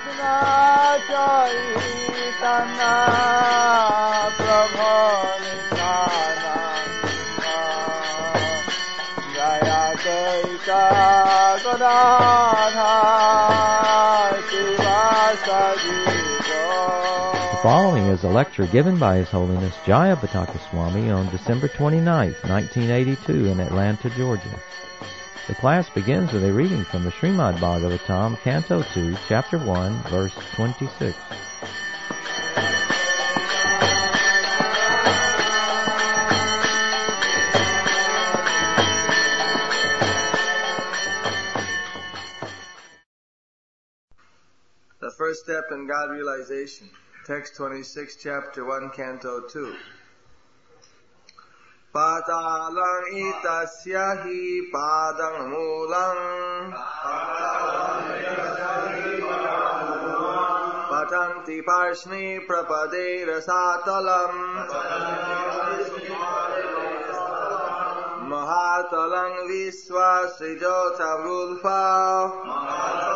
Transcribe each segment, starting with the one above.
The following is a lecture given by His Holiness Jayapataka Swami on December 29, 1982 in Atlanta, Georgia. The class begins with a reading from the Srimad Bhagavatam, Canto 2, Chapter 1, Verse 26. The first step in God realization. Text 26, Chapter 1, Canto 2. Patalang itasya hi padang mulang patanti parshni prapade rasatalam mahatalang visva srijota vrulpa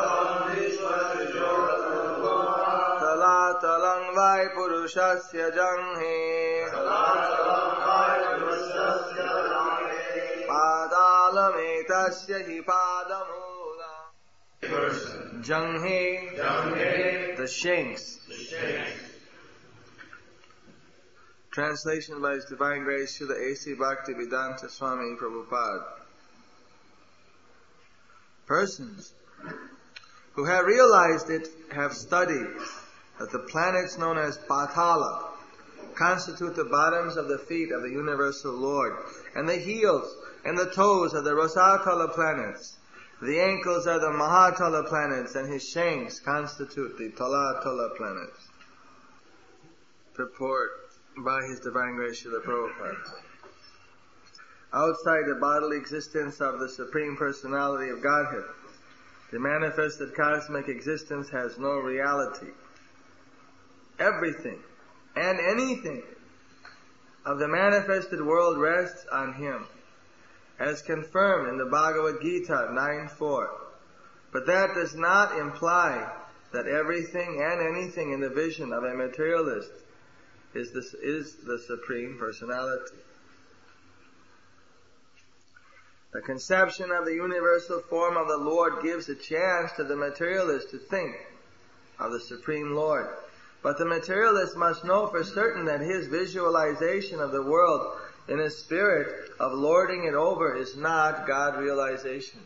Talang vai purushasya janghe Padalam etasya hi padamula Janghe, the shanks. Translation by His Divine Grace Srila A.C. Bhaktivedanta Swami Prabhupada. Persons who have realized it have studied that the planets known as Patala constitute the bottoms of the feet of the Universal Lord, and the heels and the toes are the Rasatala planets. The ankles are the Mahatala planets, and his shanks constitute the Talatala planets. Purport by His Divine Grace Srila Prabhupada. Outside the bodily existence of the Supreme Personality of Godhead, the manifested cosmic existence has no reality. Everything and anything of the manifested world rests on Him, as confirmed in the Bhagavad Gita 9.4. But that does not imply that everything and anything in the vision of a materialist is the Supreme Personality. The conception of the universal form of the Lord gives a chance to the materialist to think of the Supreme Lord. But the materialist must know for certain that his visualization of the world in a spirit of lording it over is not God realization.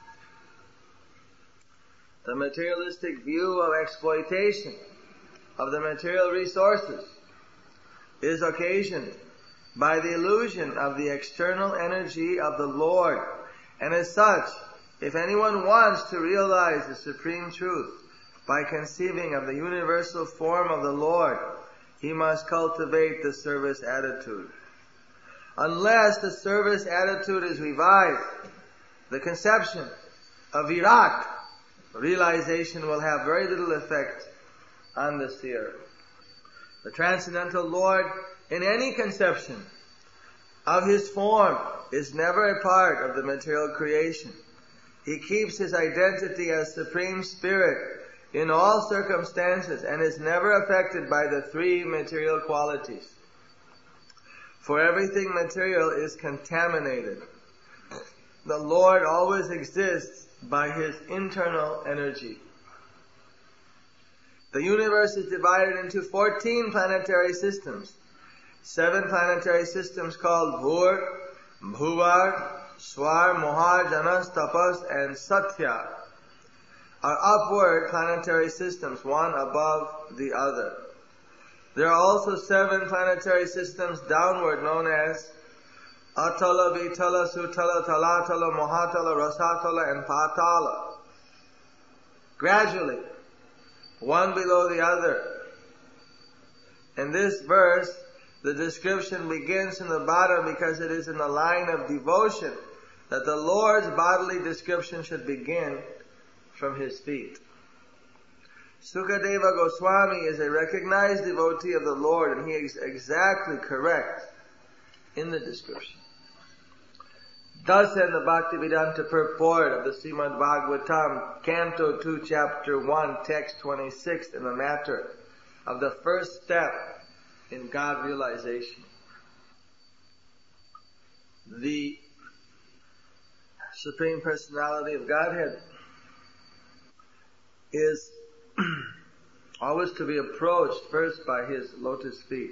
The materialistic view of exploitation of the material resources is occasioned by the illusion of the external energy of the Lord. And as such, if anyone wants to realize the supreme truth by conceiving of the universal form of the Lord, he must cultivate the service attitude. Unless the service attitude is revived, the conception of Virat, realization, will have very little effect on the seer. The Transcendental Lord, in any conception of His form, is never a part of the material creation. He keeps His identity as Supreme Spirit in all circumstances and is never affected by the three material qualities. For everything material is contaminated. The Lord always exists by His internal energy. The universe is divided into 14 planetary systems. 7 planetary systems called Bhur, Bhuvar, Swar, Mohar, Janas, Tapas, and Satya are upward planetary systems, one above the other. There are also 7 planetary systems downward, known as Atala, Vitala, Sutala, Talatala, Mahatala, Rasatala, and Patala. Gradually, one below the other. In this verse, the description begins in the bottom because it is in the line of devotion that the Lord's bodily description should begin from His feet. Sukadeva Goswami is a recognized devotee of the Lord, and he is exactly correct in the description. Thus in the Bhaktivedanta purport of the Srimad Bhagavatam, Canto 2, Chapter 1, Text 26, in the matter of the first step in God realization. The Supreme Personality of Godhead is always to be approached first by His lotus feet.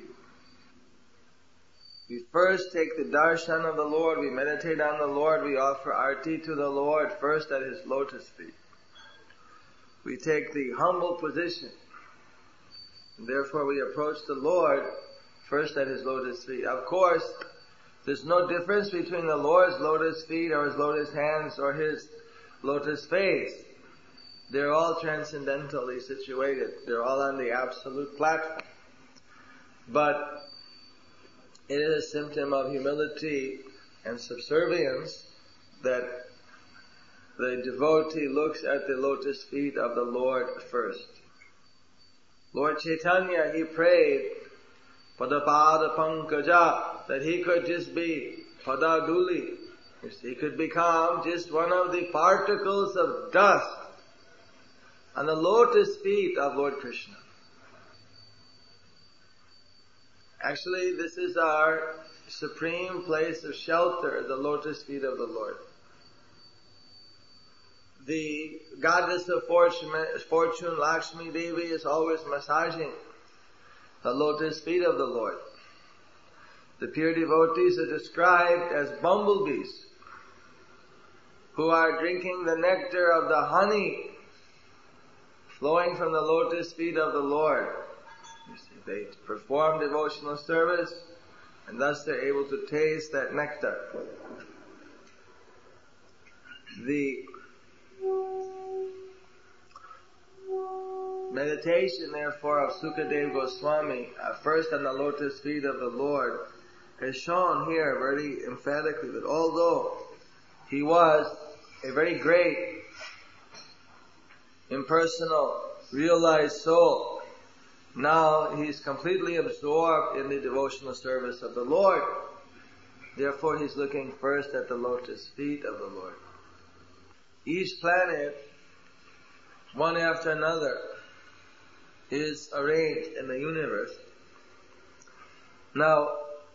We first take the darshan of the Lord, we meditate on the Lord, we offer arti to the Lord first at His lotus feet. We take the humble position, and therefore we approach the Lord first at His lotus feet. Of course, there's no difference between the Lord's lotus feet or His lotus hands or His lotus face. They're all transcendentally situated. They're all on the absolute platform. But it is a symptom of humility and subservience that the devotee looks at the lotus feet of the Lord first. Lord Chaitanya, he prayed Padapada Pankaja, that he could just be Padaduli. He could become just one of the particles of dust on the lotus feet of Lord Krishna. Actually, this is our supreme place of shelter, the lotus feet of the Lord. The goddess of fortune, Lakshmi Devi, is always massaging the lotus feet of the Lord. The pure devotees are described as bumblebees who are drinking the nectar of the honey flowing from the lotus feet of the Lord. You see, they perform devotional service and thus they're able to taste that nectar. The meditation, therefore, of Sukadeva Goswami, first on the lotus feet of the Lord, has shown here very emphatically that although he was a very great, impersonal, realized soul, now he's completely absorbed in the devotional service of the Lord. Therefore, he's looking first at the lotus feet of the Lord. Each planet, one after another, is arranged in the universe. Now,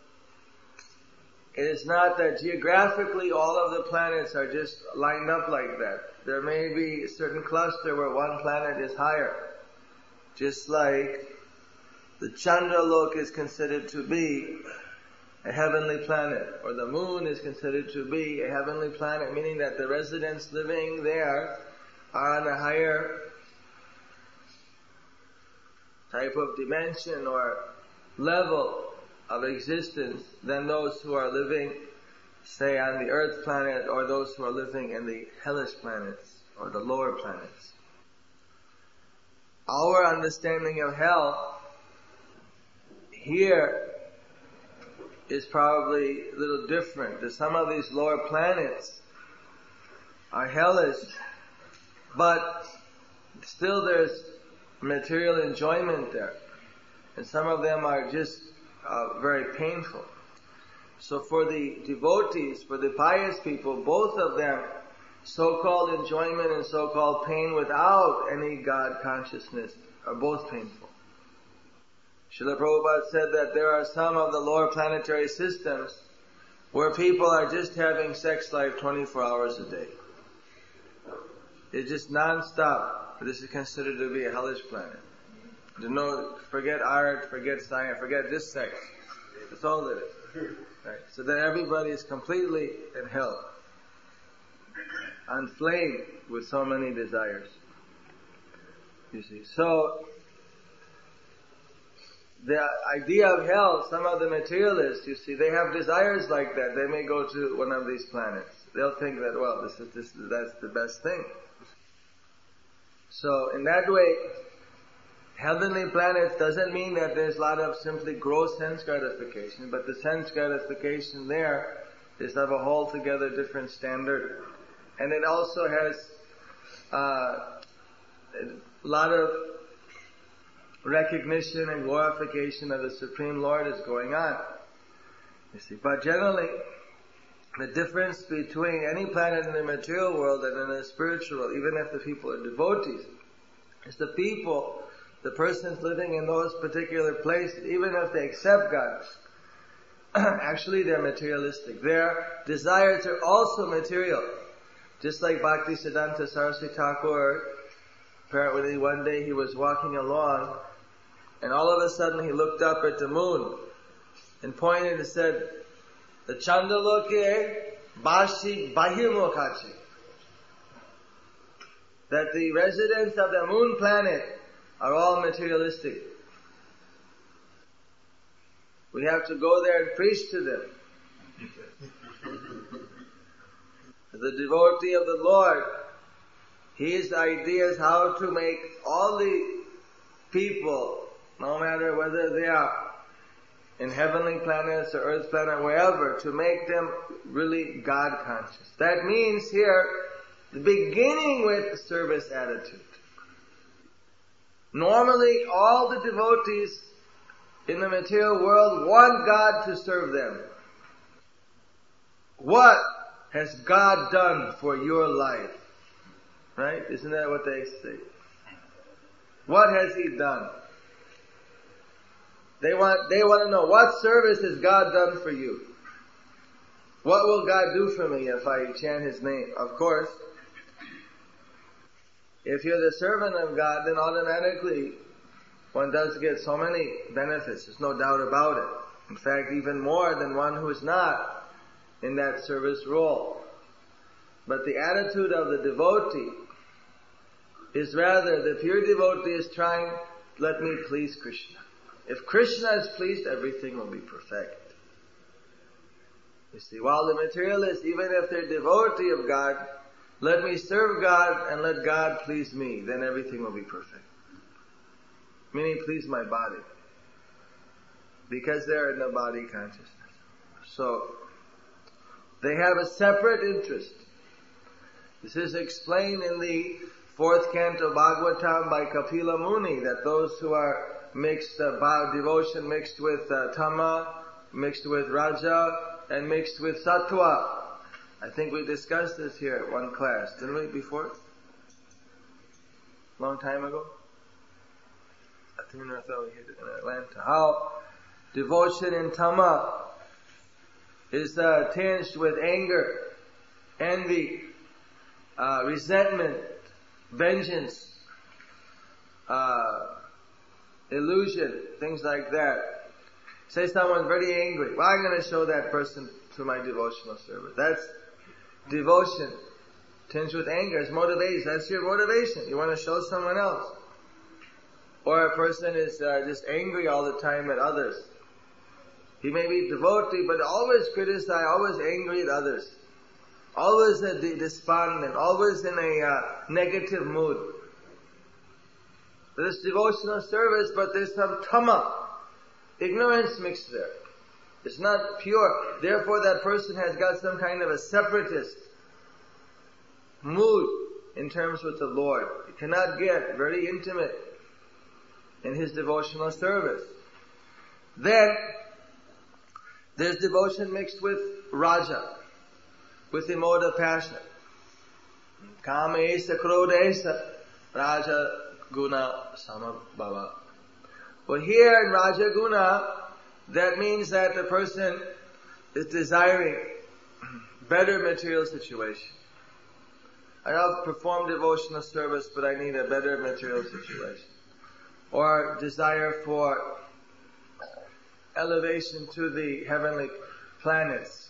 it is not that geographically all of the planets are just lined up like that. There may be a certain cluster where one planet is higher. Just like the Chandralok is considered to be a heavenly planet, or the moon is considered to be a heavenly planet, meaning that the residents living there are on a higher type of dimension or level of existence than those who are living, say, on the earth planet, or those who are living in the hellish planets or the lower planets. Our understanding of hell here is probably a little different. Some of these lower planets are hellish, but still there's material enjoyment there. And some of them are just very painful. So for the devotees, for the pious people, both of them, so-called enjoyment and so-called pain without any God consciousness, are both painful. Srila Prabhupada said that there are some of the lower planetary systems where people are just having sex life 24 hours a day. It's just non-stop. This is considered to be a hellish planet. Forget art, forget science, forget this sex. That's all it is. Right? So that everybody is completely in hell, inflamed with so many desires. You see, so the idea of hell, some of the materialists, you see, they have desires like that. They may go to one of these planets. They'll think that, well, that's the best thing. So in that way, heavenly planets doesn't mean that there's a lot of simply gross sense gratification, but the sense gratification there is of a altogether different standard. And it also has a lot of recognition and glorification of the Supreme Lord is going on. You see, but generally, the difference between any planet in the material world and in the spiritual world, even if the people are devotees, is the people, the persons living in those particular places, even if they accept God, actually they're materialistic. Their desires are also material. Just like Bhaktisiddhanta Saraswati Thakur, apparently one day he was walking along, and all of a sudden he looked up at the moon and pointed and said, "The Chandaloke Bashi Bahirmukhachi." That the residents of the moon planet are all materialistic. We have to go there and preach to them. The devotee of the Lord, his idea is how to make all the people, no matter whether they are in heavenly planets or earth planet, wherever, to make them really God conscious. That means here, beginning with service attitude. Normally, all the devotees in the material world want God to serve them. What has God done for your life? Right? Isn't that what they say? What has He done? They want to know, what service has God done for you? What will God do for me if I chant His name? Of course, if you're the servant of God, then automatically one does get so many benefits. There's no doubt about it. In fact, even more than one who is not in that service role. But the attitude of the devotee is rather, the pure devotee is trying, let me please Krishna. If Krishna is pleased, everything will be perfect. You see, while the materialist, even if they're devotee of God, let me serve God and let God please me, then everything will be perfect. Meaning please my body. Because they're in the body consciousness. So, they have a separate interest. This is explained in the 4th canto Bhagavatam by Kapila Muni, that those who are mixed, devotion mixed with Tama, mixed with Raja, and mixed with Sattva. I think we discussed this here at one class, didn't we, before? Long time ago? I thought we hit it in Atlanta. How devotion in Tama is tinged with anger, envy, resentment, vengeance, illusion, things like that. Say someone's very angry. Well, I'm going to show that person to my devotional service. That's devotion tinged with anger. It's motivation. That's your motivation. You want to show someone else. Or a person is just angry all the time at others. He may be devotee, but always criticize, always angry at others. Always despondent, always in a negative mood. There's devotional service, but there's some tama, ignorance mixed there. It's not pure. Therefore that person has got some kind of a separatist mood in terms with the Lord. He cannot get very intimate in his devotional service. Then, there's devotion mixed with Raja, with the mode of passion. Kamesa Krodesa Raja Guna Samabhava. Well, here in Raja Guna, that means that the person is desiring better material situation. I'll perform devotional service, but I need a better material situation. Or desire for elevation to the heavenly planets.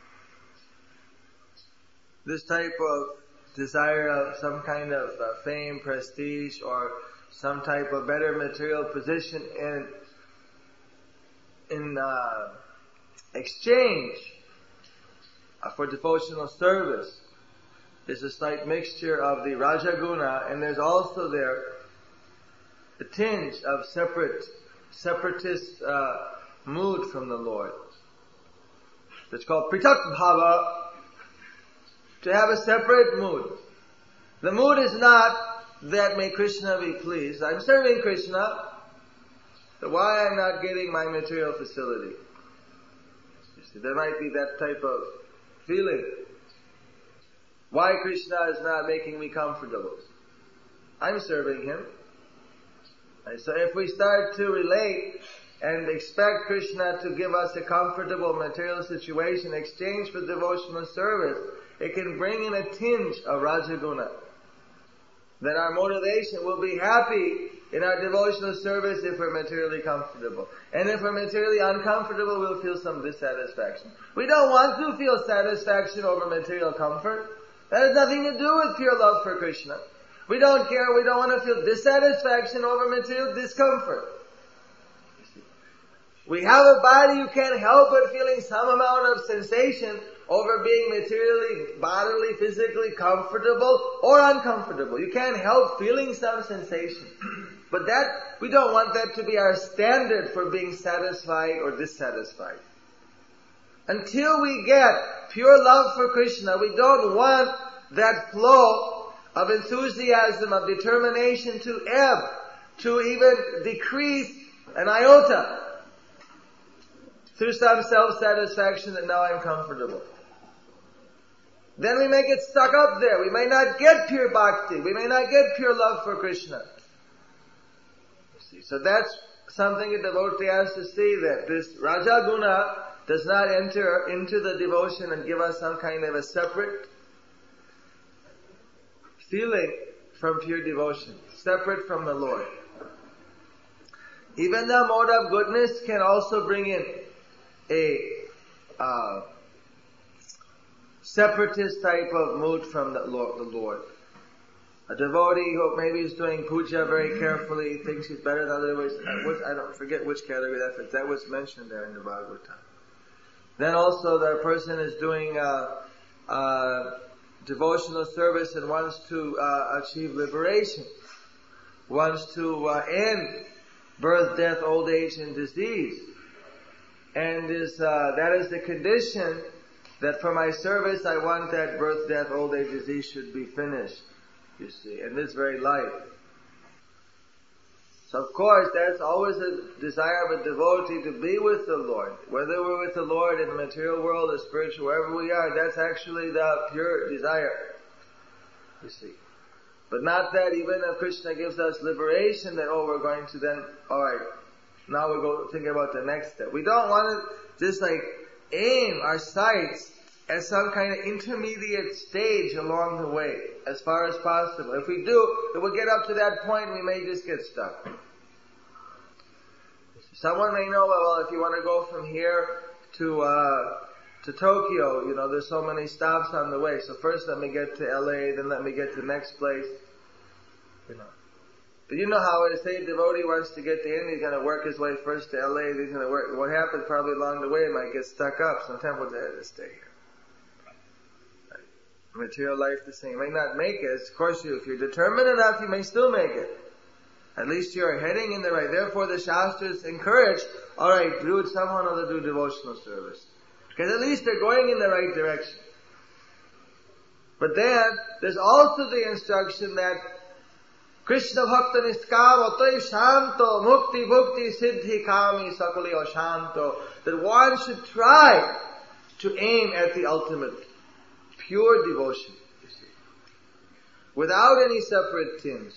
This type of desire of some kind of fame, prestige, or some type of better material position in exchange for devotional service is a slight mixture of the Rajaguna, and there's also there a tinge of separatist mood from the Lord. It's called Pritak Bhava, to have a separate mood. The mood is not that may Krishna be pleased. I'm serving Krishna, so why I'm not getting my material facility? You see, there might be that type of feeling why Krishna is not making me comfortable. I'm serving him. And so if we start to relate and expect Krishna to give us a comfortable material situation in exchange for devotional service, it can bring in a tinge of Rajaguna. Then our motivation will be happy in our devotional service if we're materially comfortable. And if we're materially uncomfortable, we'll feel some dissatisfaction. We don't want to feel satisfaction over material comfort. That has nothing to do with pure love for Krishna. We don't care, we don't want to feel dissatisfaction over material discomfort. We have a body, you can't help but feeling some amount of sensation over being materially, bodily, physically comfortable or uncomfortable. You can't help feeling some sensation. But that, we don't want that to be our standard for being satisfied or dissatisfied. Until we get pure love for Krishna, we don't want that flow of enthusiasm, of determination to ebb, to even decrease an iota through some self-satisfaction that now I'm comfortable. Then we may get stuck up there. We may not get pure bhakti. We may not get pure love for Krishna. You see, so that's something a devotee has to see, that this Rajaguna does not enter into the devotion and give us some kind of a separate feeling from pure devotion, separate from the Lord. Even the mode of goodness can also bring in a separatist type of mood from the Lord. A devotee who maybe is doing puja very carefully, thinks he's better than others. I don't forget which category that fits. That was mentioned there in the Bhagavatam. Then also the person is doing devotional service and wants to achieve liberation, wants to end birth, death, old age, and disease. And that is the condition that for my service I want that birth, death, old age, disease should be finished, you see, in this very life. So of course that's always a desire of a devotee to be with the Lord. Whether we're with the Lord in the material world or spiritual, wherever we are, that's actually the pure desire, you see. But not that even if Krishna gives us liberation, that we're going to then, alright, now we go think about the next step. We don't want to just aim our sights at some kind of intermediate stage along the way, as far as possible. If we do, if we get up to that point, we may just get stuck. Someone may know, well, if you want to go from here to Tokyo, there's so many stops on the way. So first let me get to LA, then let me get to the next place. But you know how it is, say a devotee wants to get to India, he's going to work his way first to LA, then he's going to work. What happens probably along the way, he might get stuck up. Sometimes we'll just stay here. Material life the same. You may not make it. Of course, if you're determined enough, you may still make it. At least you're heading in the right. Therefore, the Shastras encourage, alright, do someone or do devotional service. Because at least they're going in the right direction. But then, there's also the instruction that Krishna Bhakta Niskam Otai Shanto Mukti Bhukti Siddhi Kami Sakali Oshanto, that one should try to aim at the ultimate, pure devotion, you see, without any separate tinge.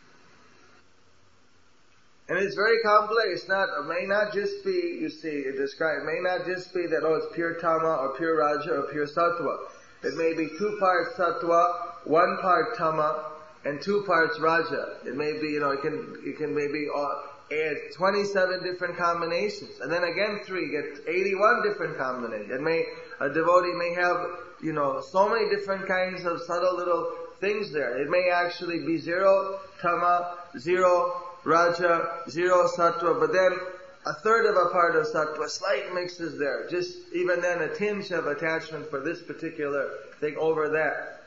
And it's very complex. It may not just be, you see, it may not just be that, it's pure Tama or pure Raja or pure Sattva. It may be 2 parts Sattva, 1 part Tama, and 2 parts Raja. It may be, it can maybe add 27 different combinations. And then again 3, get 81 different combinations. A devotee may have, so many different kinds of subtle little things there. It may actually be 0 Tama, 0 Raja, 0 Sattva, but then a third of a part of Sattva, slight mixes there. Just even then a tinge of attachment for this particular thing over that.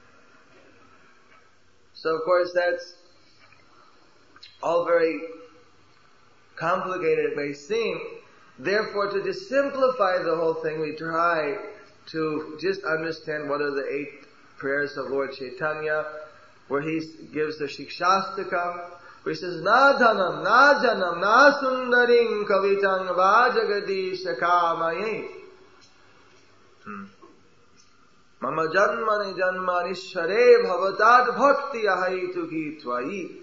So of course that's all very complicated, it may seem. Therefore, to just simplify the whole thing, we try to just understand what are the 8 prayers of Lord Chaitanya, where he gives the Shikshastakam, which says, Na dhanam, na janam, na sundaring kavitang va jagadisha kamaye. Mama janmani janmanishware bhavatat bhakti ahaituki tvai.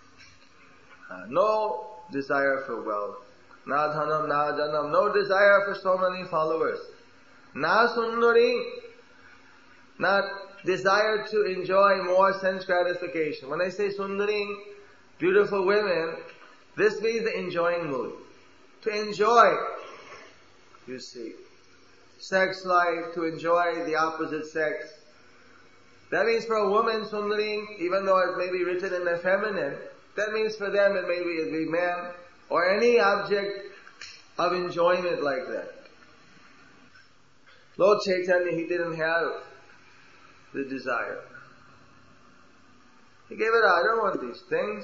No desire for wealth. Na dhanam, na janam. No desire for so many followers. Na sundari. Not desire to enjoy more sense gratification. When I say sundari, beautiful women, this means the enjoying mood. To enjoy, you see, sex life, to enjoy the opposite sex. That means for a woman, sundari, even though it may be written in the feminine, that means for them it be man, or any object of enjoyment like that. Lord Chaitanya, he didn't have the desire. He gave it out. I don't want these things.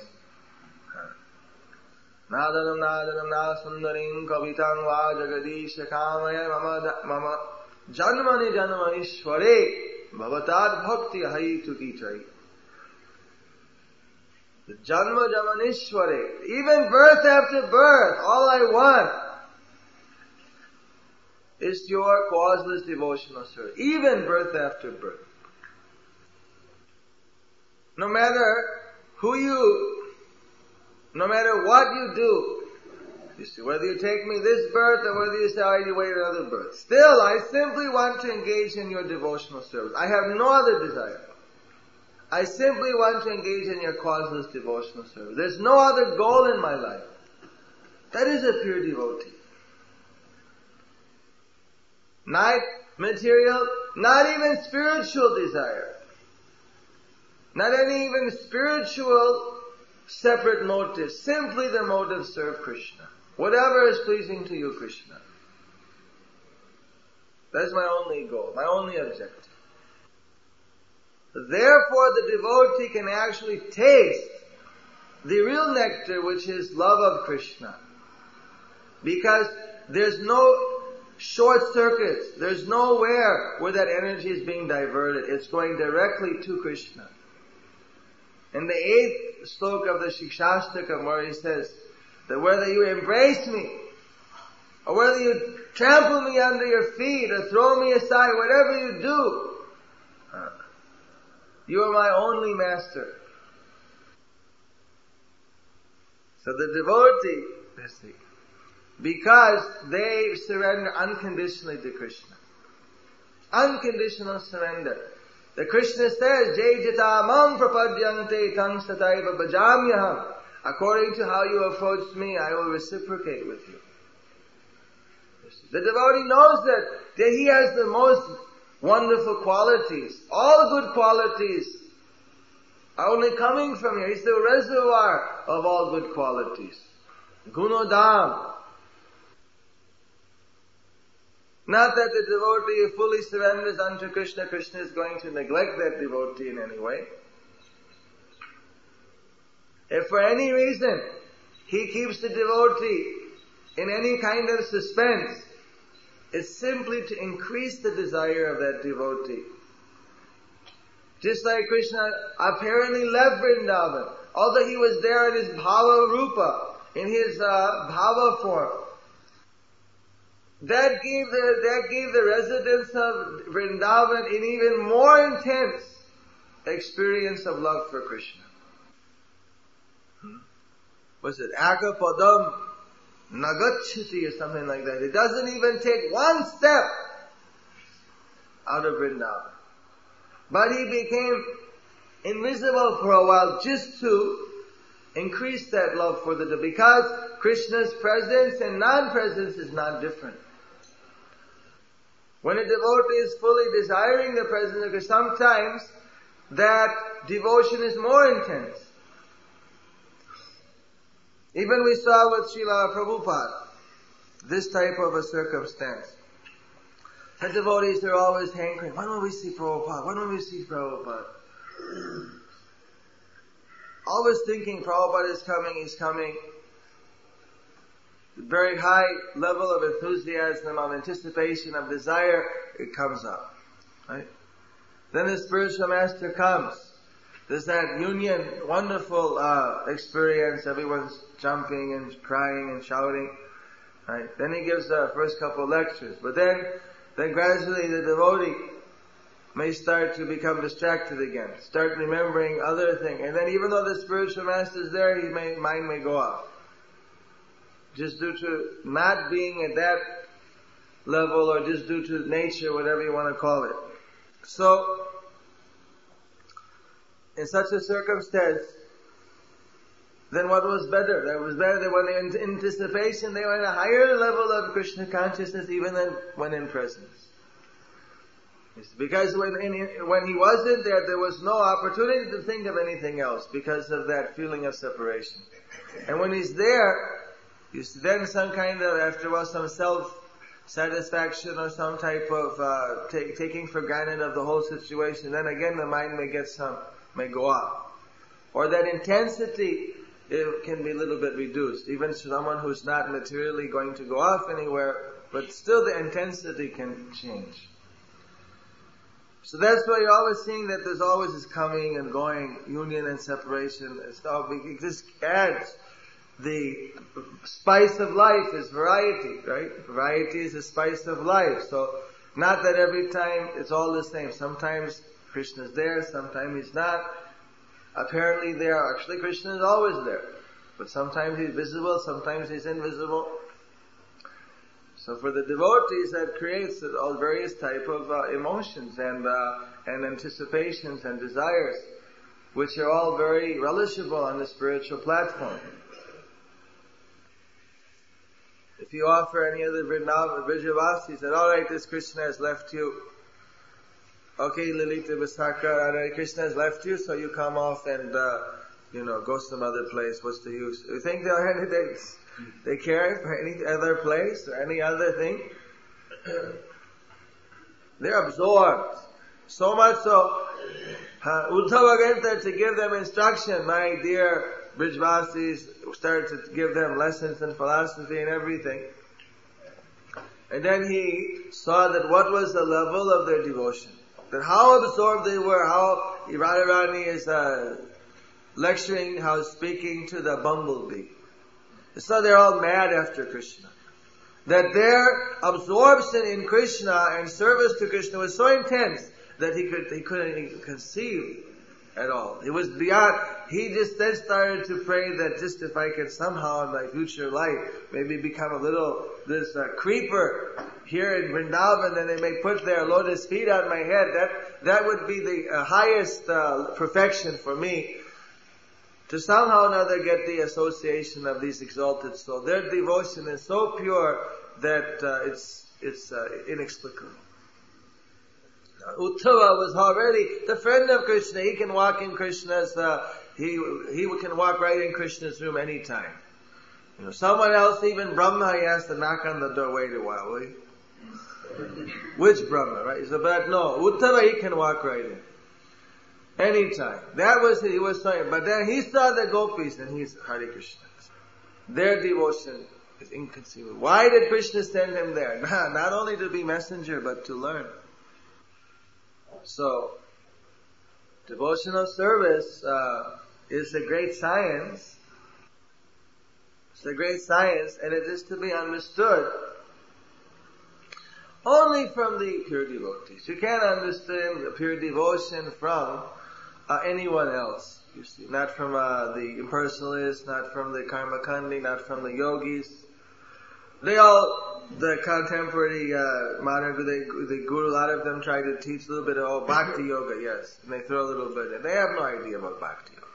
Nadanam nadanam na sundarim kavitam va jagadisha kamaya mama janmani janma ishware bhavatat bhakti haituki chai. The janma jamanishware, even birth after birth, all I want is your causeless devotional service. Even birth after birth. No matter no matter what you do, you see, whether you take me this birth or whether you say, oh, you wait another birth. Still, I simply want to engage in your devotional service. I have no other desire. I simply want to engage in your causeless devotional service. There's no other goal in my life. That is a pure devotee. Not material, not even spiritual desire. Not any even spiritual separate motive. Simply the motive serve Krishna. Whatever is pleasing to you, Krishna. That's my only goal, my only objective. Therefore, the devotee can actually taste the real nectar, which is love of Krishna. Because there's no short circuits. There's nowhere where that energy is being diverted. It's going directly to Krishna. In the 8th sloka of the Shikshashtakam, where he says that whether you embrace me, or whether you trample me under your feet, or throw me aside, whatever you do, you are my only master. So the devotee, because they surrender unconditionally to Krishna. Unconditional surrender. The Krishna says, Jai jitamam prapadyante tang sataiva bhajamyaham. According to how you approach me, I will reciprocate with you. The devotee knows that he has the most wonderful qualities. All good qualities are only coming from here. He's the reservoir of all good qualities. Gunodam. Not that the devotee fully surrenders unto Krishna, Krishna is going to neglect that devotee in any way. If for any reason he keeps the devotee in any kind of suspense, it's simply to increase the desire of that devotee. Just like Krishna apparently left Vrindavan, although he was there in his bhava rupa, in his bhava form. That gave the residents of Vrindavan an even more intense experience of love for Krishna. Was it Akapadam Nagachiti or something like that? It doesn't even take one step out of Vrindavan. But he became invisible for a while just to increase that love for the devotee. Because Krishna's presence and non-presence is not different. When a devotee is fully desiring the presence of Krishna, sometimes that devotion is more intense. Even we saw with Srila Prabhupada, this type of a circumstance. The devotees are always hankering, when will we see Prabhupada? When will we see Prabhupada? Always thinking Prabhupada is coming, he's coming. Very high level of enthusiasm, of anticipation, of desire, it comes up. Right? Then the spiritual master comes. There's that union, wonderful experience. Everyone's jumping and crying and shouting. Right? Then he gives the first couple of lectures. But then gradually the devotee may start to become distracted again, start remembering other things. And then even though the spiritual master is there, mind may go off. Just due to not being at that level, or just due to nature, whatever you want to call it. So, in such a circumstance, then what was better? That was better that when they were in anticipation, they were at a higher level of Krishna consciousness even than when in presence. Because when he wasn't there, there was no opportunity to think of anything else because of that feeling of separation. And when he's there, then some kind of, after a while, some self-satisfaction or some type of taking for granted of the whole situation. Then again, the mind may go off. Or that intensity, it can be a little bit reduced. Even someone who's not materially going to go off anywhere, but still the intensity can change. So that's why you're always seeing that there's always this coming and going, union and separation. It just adds the spice of life is variety, right? Variety is the spice of life. So not that every time it's all the same. Sometimes Krishna's there, sometimes he's not. Apparently there, actually Krishna is always there. But sometimes he's visible, sometimes he's invisible. So for the devotees, that creates all various type of emotions and anticipations and desires, which are all very relishable on the spiritual platform. If you offer any of the Vrijavasis that, alright, this Krishna has left you. Okay, Lalita Visakha, alright, Krishna has left you, so you come off and, go some other place. What's the use? You think they care for any other place or any other thing? They're absorbed. So much so, Uddhava went there to give them instruction. My dear Brijvasis started to give them lessons in philosophy and everything. And then he saw that what was the level of their devotion. That how absorbed they were, how Radharani is lecturing, how speaking to the bumblebee. So they're all mad after Krishna. That their absorption in Krishna and service to Krishna was so intense that he couldn't even conceive at all. It was beyond, he just then started to pray that just if I could somehow in my future life maybe become this creeper here in Vrindavan, and they may put their lotus feet on my head, that would be the highest perfection for me. To somehow or another get the association of these exalted souls. Their devotion is so pure that it's inexplicable. Uddhava was already the friend of Krishna. He can walk in Krishna's, he can walk right in Krishna's room anytime. Someone else, even Brahma, he has to knock on the door, wait a while, will you? Which Brahma, right? But no, Uddhava, he can walk right in. Anytime. That was he was saying. But then he saw the gopis and he's Hare Krishna. Their devotion is inconceivable. Why did Krishna send him there? Not only to be messenger, but to learn. So, devotional service is a great science. It's a great science, and it is to be understood only from the pure devotees. You can't understand the pure devotion from anyone else. You see, not from the impersonalists, not from the karmakandi, not from the yogis. The contemporary modern the guru, a lot of them try to teach a little bit of bhakti yoga, yes, and they throw a little bit in. They have no idea about bhakti yoga.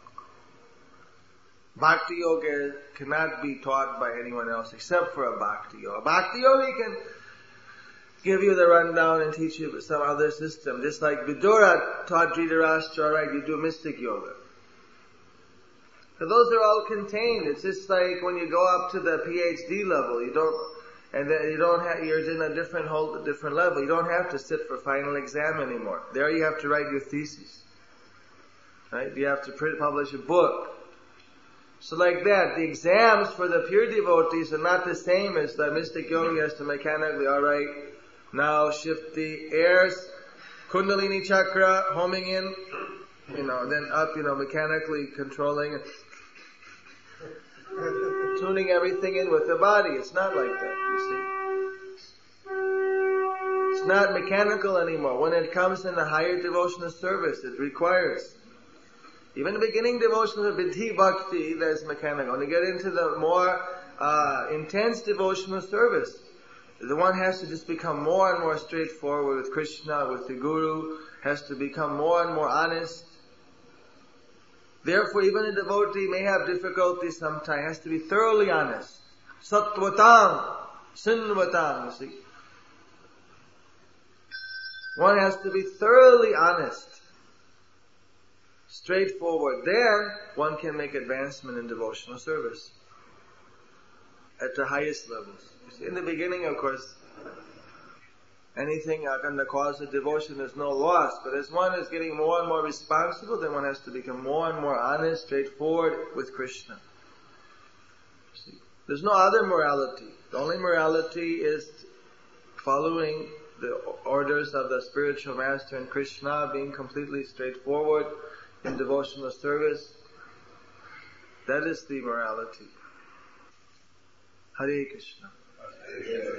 Bhakti yoga cannot be taught by anyone else except for a bhakti yoga. Bhakti yoga can give you the rundown and teach you some other system. Just like Vidura taught Dhritarashtra, alright, you do mystic yoga. So those are all contained. It's just like when you go up to the PhD level, you're in a different level. You don't have to sit for final exam anymore. There you have to write your thesis. Right? You have to publish a book. So like that, the exams for the pure devotees are not the same as the mystic yogi has to mechanically, alright, now shift the airs, Kundalini chakra, homing in, then up, mechanically controlling it, tuning everything in with the body. It's not like that, you see. It's not mechanical anymore. When it comes in the higher devotional service, it requires. Even the beginning devotion of Vidhi Bhakti, there's mechanical. When you get into the more intense devotional service, the one has to just become more and more straightforward with Krishna, with the Guru, has to become more and more honest. Therefore, even a devotee may have difficulty sometimes, has to be thoroughly honest. Sattvatam, Sinvatam, you see. One has to be thoroughly honest, straightforward. Then, one can make advancement in devotional service at the highest levels. You see, in the beginning, of course, anything on the cause of devotion, there's no loss. But as one is getting more and more responsible, then one has to become more and more honest, straightforward with Krishna. See, there's no other morality. The only morality is following the orders of the spiritual master and Krishna, being completely straightforward in devotional service. That is the morality. Hare Krishna.